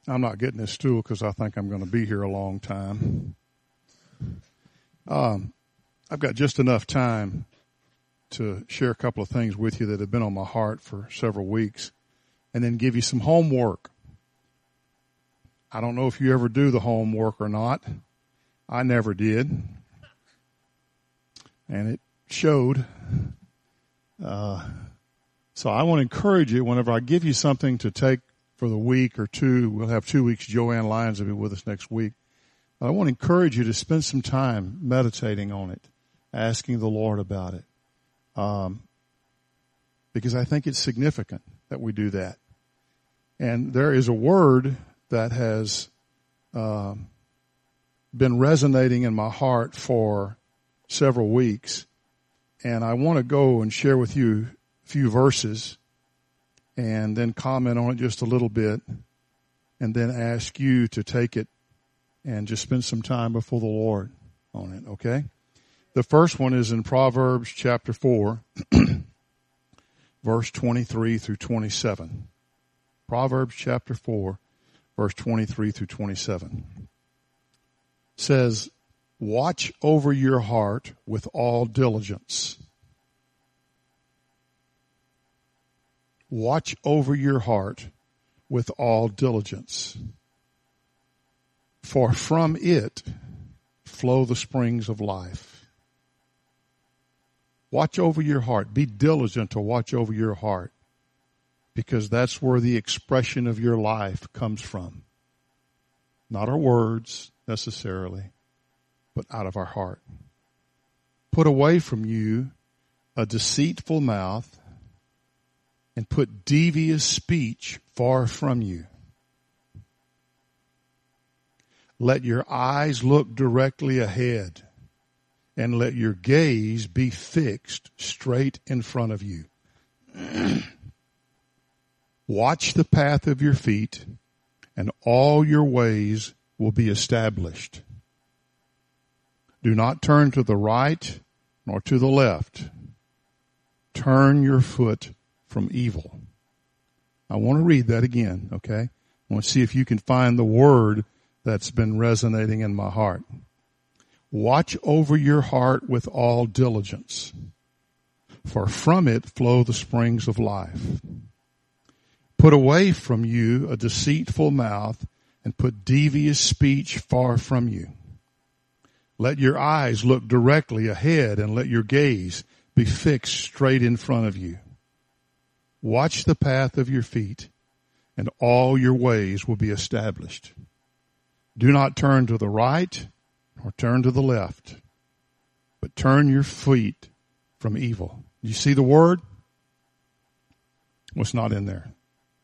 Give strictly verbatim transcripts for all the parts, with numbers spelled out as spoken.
I'm not getting this stool because I think I'm going to be here a long time. Um, I've got just enough time to share a couple of things with you that have been on my heart for several weeks, and then give you some homework. I don't know if you ever do the homework or not. I never did. And it showed. Uh, so I want to encourage you, whenever I give you something to take for the week or two, we'll have two weeks. Joanne Lyons will be with us next week. I want to encourage you to spend some time meditating on it, asking the Lord about it. Um, because I think it's significant that we do that. And there is a word that has uh, been resonating in my heart for several weeks. And I want to go and share with you a few verses and then comment on it just a little bit and then ask you to take it and just spend some time before the Lord on it, okay? The first one is in Proverbs chapter four, verse twenty-three through twenty-seven. Proverbs chapter four, verse twenty-three through twenty-seven. Says, watch over your heart with all diligence. Watch over your heart with all diligence. For from it flow the springs of life. Watch over your heart. Be diligent to watch over your heart, because that's where the expression of your life comes from. Not our words necessarily, but out of our heart. Put away from you a deceitful mouth, and put devious speech far from you. Let your eyes look directly ahead, and let your gaze be fixed straight in front of you. Watch the path of your feet, and all your ways will be established. Do not turn to the right nor to the left. Turn your foot from evil. I want to read that again, okay? I want to see if you can find the word that's been resonating in my heart. Watch over your heart with all diligence, for from it flow the springs of life. Put away from you a deceitful mouth, and put devious speech far from you. Let your eyes look directly ahead, and let your gaze be fixed straight in front of you. Watch the path of your feet, and all your ways will be established. Do not turn to the right or turn to the left, but turn your feet from evil. You see the word? What's not in there?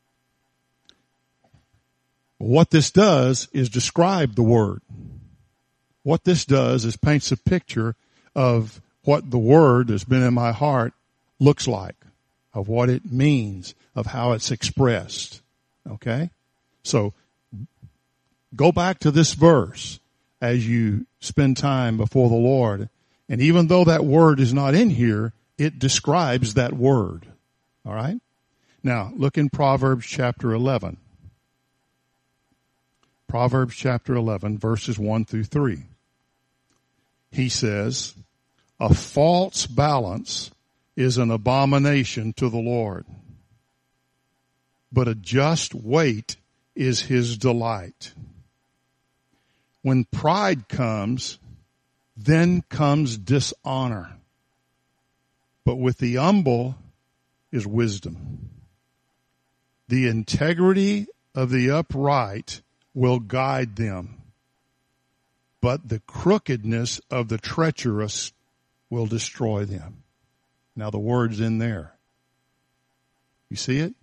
What this does is describe the word. What this does is paints a picture of what the word that's been in my heart looks like, of what it means, of how it's expressed. Okay? So, go back to this verse as you spend time before the Lord. And even though that word is not in here, it describes that word. All right? Now, look in Proverbs chapter eleven. Proverbs chapter eleven, verses one through three. He says, a false balance is an abomination to the Lord, but a just weight is his delight. When pride comes, then comes dishonor, but with the humble is wisdom. The integrity of the upright will guide them, but the crookedness of the treacherous will destroy them. Now the word's in there. You see it?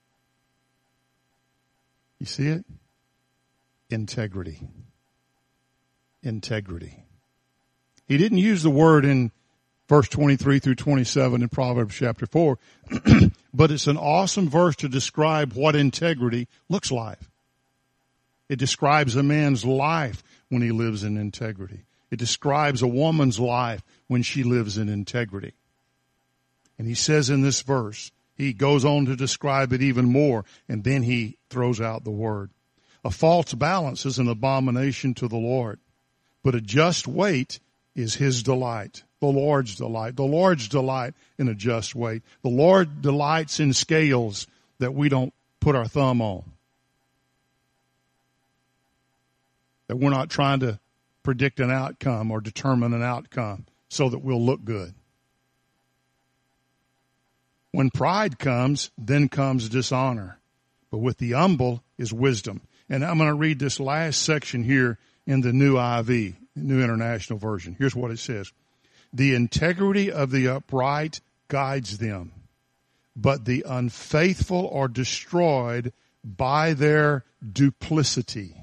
You see it? Integrity. Integrity. He didn't use the word in verse twenty-three through twenty-seven in Proverbs chapter four, but it's an awesome verse to describe what integrity looks like. It describes a man's life when he lives in integrity. It describes a woman's life when she lives in integrity. And he says in this verse, he goes on to describe it even more, and then he throws out the word. A false balance is an abomination to the Lord, but a just weight is his delight, the Lord's delight. The Lord's delight in a just weight. The Lord delights in scales that we don't put our thumb on, that we're not trying to predict an outcome or determine an outcome so that we'll look good. When pride comes, then comes dishonor. But with the humble is wisdom. And I'm going to read this last section here in the New I V, New International Version. Here's what it says. The integrity of the upright guides them, but the unfaithful are destroyed by their duplicity.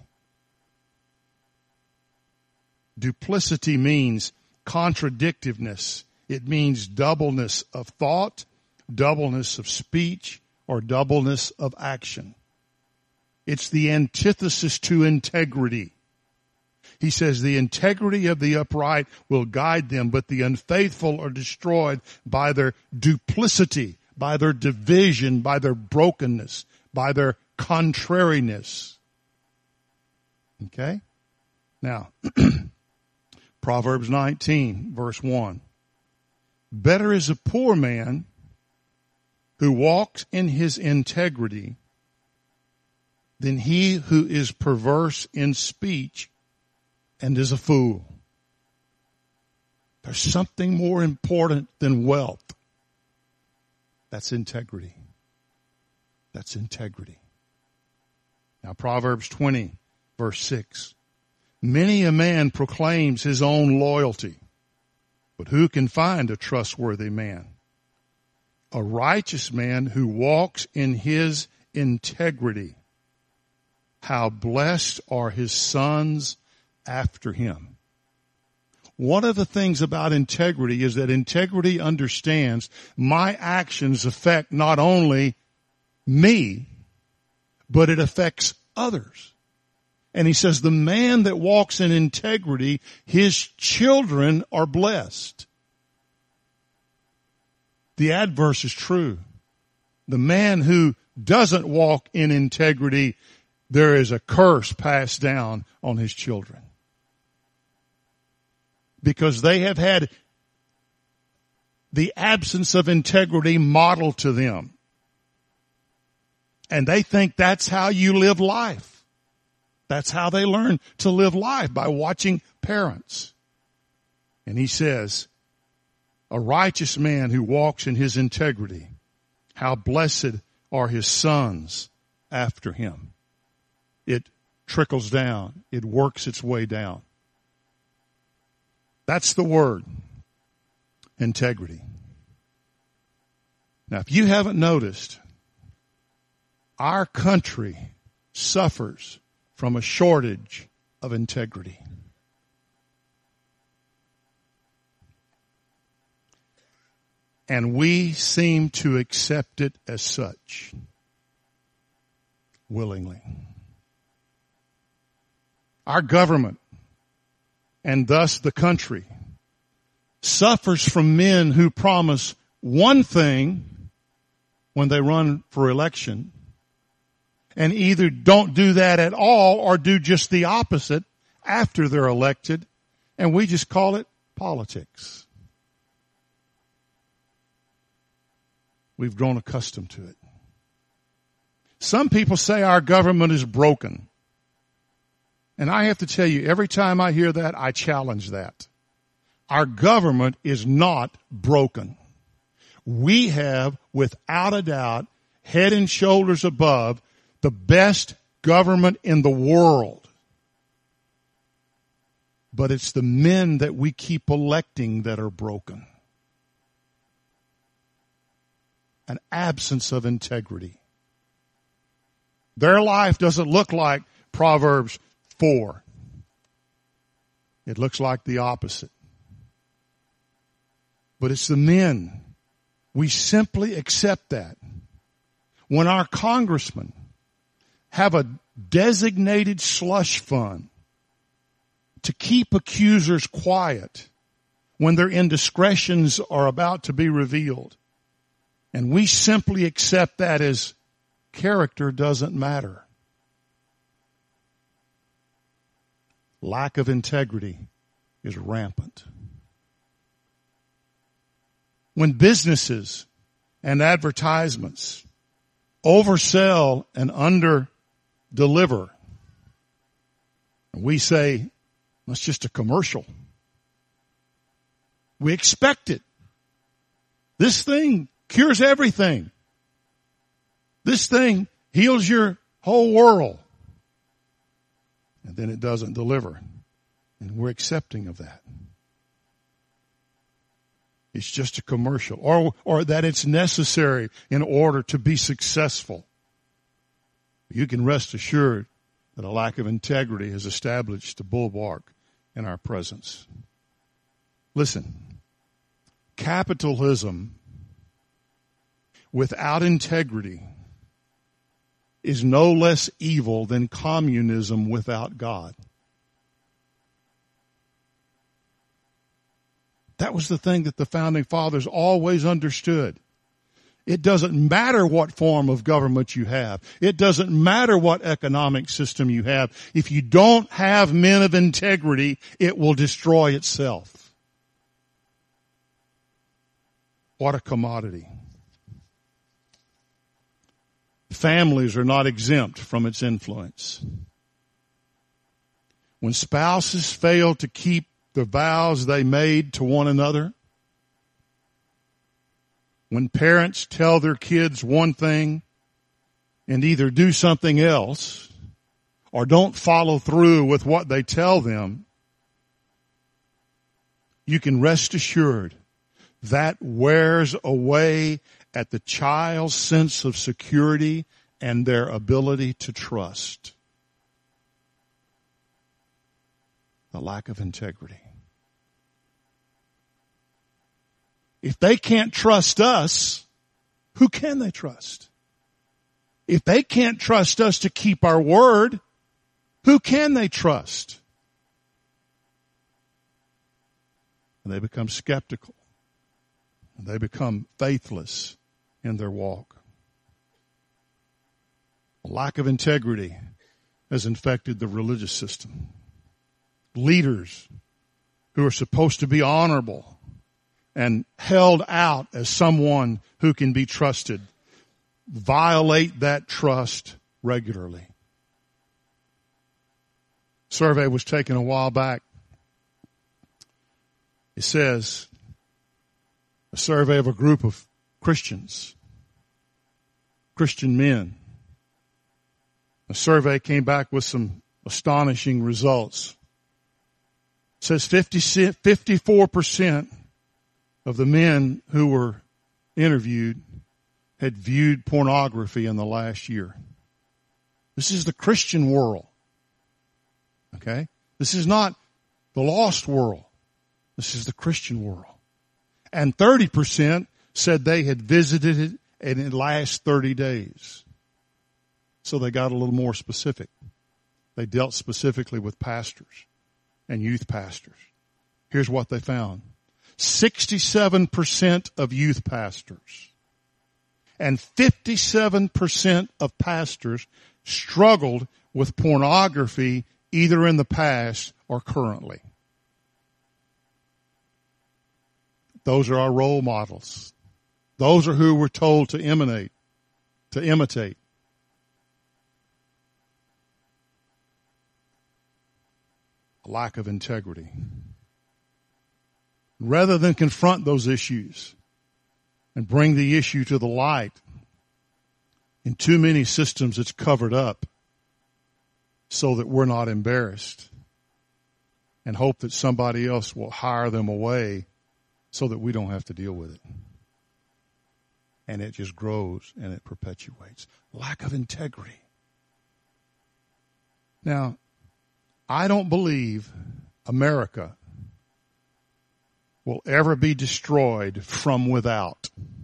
Duplicity means contradictiveness. It means doubleness of thought, doubleness of speech, or doubleness of action. It's the antithesis to integrity. He says the integrity of the upright will guide them, but the unfaithful are destroyed by their duplicity, by their division, by their brokenness, by their contrariness. Okay? Now, Proverbs nineteen, verse one. Better is a poor man who walks in his integrity than he who is perverse in speech and is a fool. There's something more important than wealth. That's integrity. That's integrity. Now, Proverbs twenty, verse six. Many a man proclaims his own loyalty, but who can find a trustworthy man? A righteous man who walks in his integrity. How blessed are his sons after him. One of the things about integrity is that integrity understands my actions affect not only me, but it affects others. And he says the man that walks in integrity, his children are blessed. The adverse is true. The man who doesn't walk in integrity, there is a curse passed down on his children. Because they have had the absence of integrity modeled to them. And they think that's how you live life. That's how they learn to live life, by watching parents. And he says, a righteous man who walks in his integrity, how blessed are his sons after him. It trickles down. It works its way down. That's the word, integrity. Now, if you haven't noticed, our country suffers from a shortage of integrity. And we seem to accept it as such, willingly. Our government, and thus the country, suffers from men who promise one thing when they run for election, and either don't do that at all or do just the opposite after they're elected, and we just call it politics. We've grown accustomed to it. Some people say our government is broken. And I have to tell you, every time I hear that, I challenge that. Our government is not broken. We have, without a doubt, head and shoulders above, the best government in the world. But it's the men that we keep electing that are broken. An absence of integrity. Their life doesn't look like Proverbs four. It looks like the opposite. But it's the men. We simply accept that. When our congressmen have a designated slush fund to keep accusers quiet when their indiscretions are about to be revealed, and we simply accept that as character doesn't matter. lack of integrity is rampant. When businesses and advertisements oversell and under-deliver, we say, that's just a commercial. We expect it. This thing cures everything. This thing heals your whole world. And then it doesn't deliver. And we're accepting of that. It's just a commercial. Or, or that it's necessary in order to be successful. You can rest assured that a lack of integrity has established a bulwark in our presence. Listen, capitalism without integrity is no less evil than communism without God. That was the thing that the founding fathers always understood. It doesn't matter what form of government you have. It doesn't matter what economic system you have. If you don't have men of integrity, it will destroy itself. What a commodity. Families are not exempt from its influence. When spouses fail to keep the vows they made to one another, when parents tell their kids one thing and either do something else or don't follow through with what they tell them, you can rest assured that wears away at the child's sense of security and their ability to trust. The lack of integrity. If they can't trust us, who can they trust? If they can't trust us to keep our word, who can they trust? And they become skeptical. And they become faithless in their walk. A lack of integrity has infected the religious system. Leaders who are supposed to be honorable and held out as someone who can be trusted violate that trust regularly. A survey was taken a while back. It says, a survey of a group of Christians, Christian men. A survey came back with some astonishing results. It says fifty-four percent of the men who were interviewed had viewed pornography in the last year. This is the Christian world. Okay? This is not the lost world. This is the Christian world. And thirty percent said they had visited it in the last thirty days. So they got a little more specific. They dealt specifically with pastors and youth pastors. Here's what they found. sixty-seven percent of youth pastors and fifty-seven percent of pastors struggled with pornography either in the past or currently. Those are our role models. Those are who we're told to imitate, to imitate. A lack of integrity. Rather than confront those issues and bring the issue to the light, in too many systems it's covered up so that we're not embarrassed and hope that somebody else will hire them away so that we don't have to deal with it. And it just grows and it perpetuates. Lack of integrity. Now, I don't believe America will ever be destroyed from without.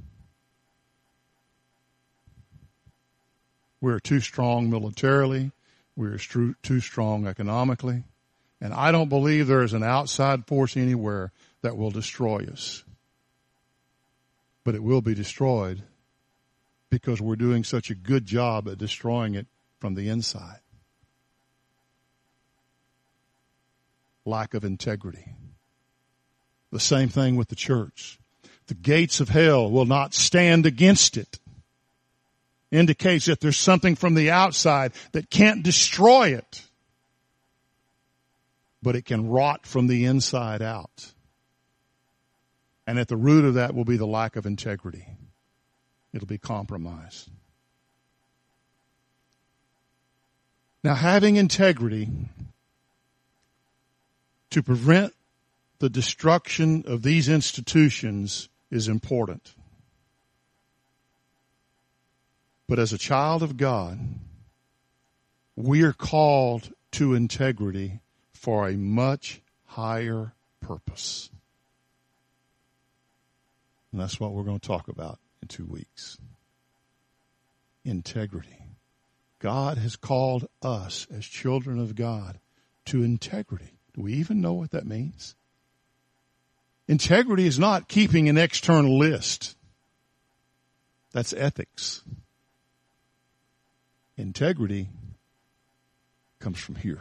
We're too strong militarily. We're too strong economically. And I don't believe there is an outside force anywhere that will destroy us. But it will be destroyed because we're doing such a good job at destroying it from the inside. lack of integrity. The same thing with the church. The gates of hell will not stand against it. Indicates that there's something from the outside that can't destroy it, but it can rot from the inside out. And at the root of that will be the lack of integrity. It'll be compromise. Now, having integrity to prevent the destruction of these institutions is important. But as a child of God, we are called to integrity for a much higher purpose. And that's what we're going to talk about in two weeks. Integrity. God has called us as children of God to integrity. Do we even know what that means? Integrity is not keeping an external list. That's ethics. Integrity comes from here.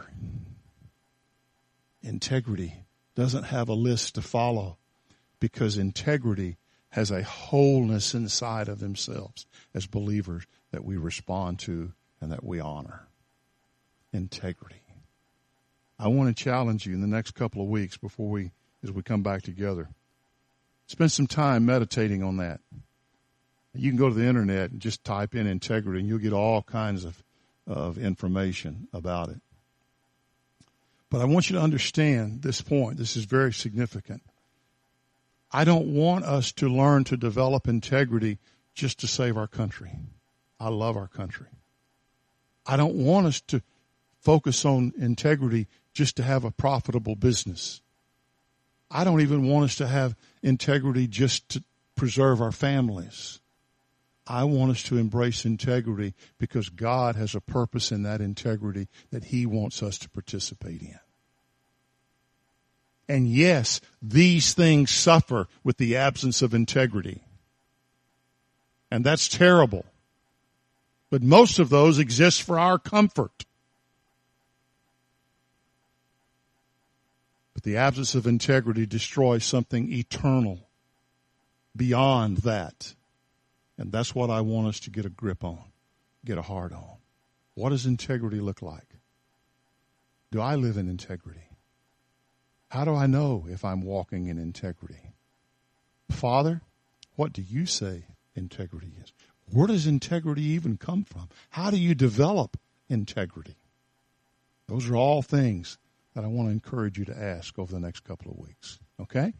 Integrity doesn't have a list to follow because integrity has a wholeness inside of themselves as believers that we respond to and that we honor. Integrity. I want to challenge you in the next couple of weeks before we, as we come back together, spend some time meditating on that. You can go to the internet and just type in integrity and you'll get all kinds of, of information about it. But I want you to understand this point. This is very significant. I don't want us to learn to develop integrity just to save our country. I love our country. I don't want us to focus on integrity just to have a profitable business. I don't even want us to have integrity just to preserve our families. I want us to embrace integrity because God has a purpose in that integrity that He wants us to participate in. And yes, these things suffer with the absence of integrity. And that's terrible. But most of those exist for our comfort. But the absence of integrity destroys something eternal beyond that. And that's what I want us to get a grip on, get a heart on. What does integrity look like? Do I live in integrity? How do I know if I'm walking in integrity? Father, what do you say integrity is? Where does integrity even come from? How do you develop integrity? Those are all things that I want to encourage you to ask over the next couple of weeks. Okay?